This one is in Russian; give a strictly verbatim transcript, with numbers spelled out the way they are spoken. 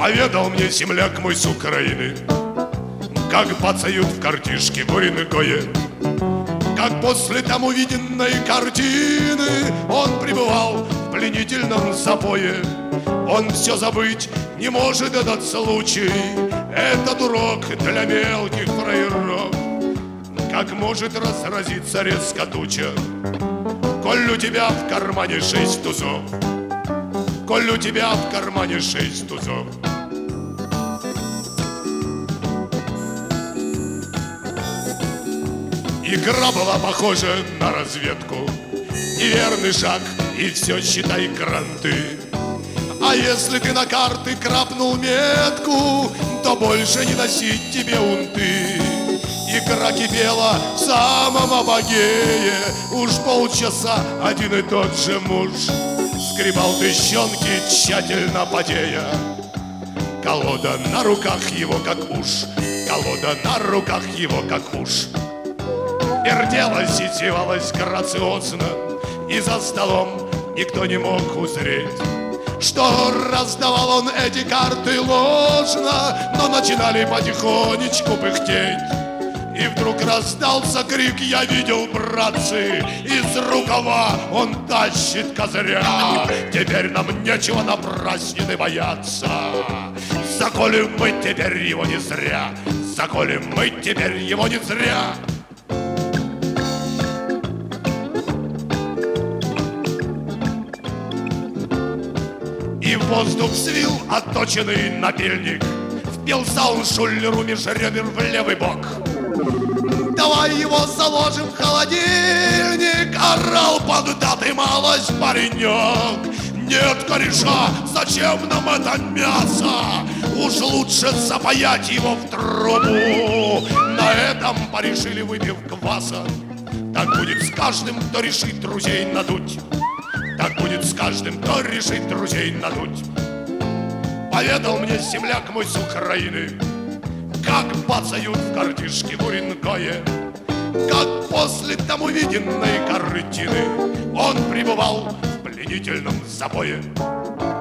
Поведал мне земляк мой с Украины, как бацают в картишке Буренкое, как после там увиденной картины он пребывал в пленительном запое. Он все забыть не может этот случай, этот урок для мелких фраеров. Как может разразиться резко туча, коль у тебя в кармане шесть тузов, коль у тебя в кармане шесть тузов. Игра была похожа на разведку, неверный шаг и все, считай, кранты. А если ты на карты крапнул метку, то больше не носить тебе унты. Игра кипела в самом апогее, уж полчаса один и тот же муж скребал тыщенки, тщательно потея. Колода на руках его как уж, колода на руках его как уж. Вертелась и зевалась грациозно, и за столом никто не мог узреть, что раздавал он эти карты ложно, но начинали потихонечку пыхтеть. И вдруг раздался крик: я видел, братцы, из рукава он тащит козыря. Теперь нам нечего на празднины бояться, заколем мы теперь его не зря, заколем мы теперь его не зря. И в воздух свил отточенный напильник, впился он шулеру меж ребер в левый бок. Давай его заложим в холодильник, орал поддатый малость паренек. Нет, кореша, зачем нам это мясо? Уж лучше запаять его в трубу. На этом порешили, выпив кваса. Так будет с каждым, кто решит друзей надуть. Так будет с каждым, кто решит друзей надуть. Поведал мне земляк мой с Украины, как бацают в картишке Буренкое, как после там увиденной картины он пребывал в пленительном запое.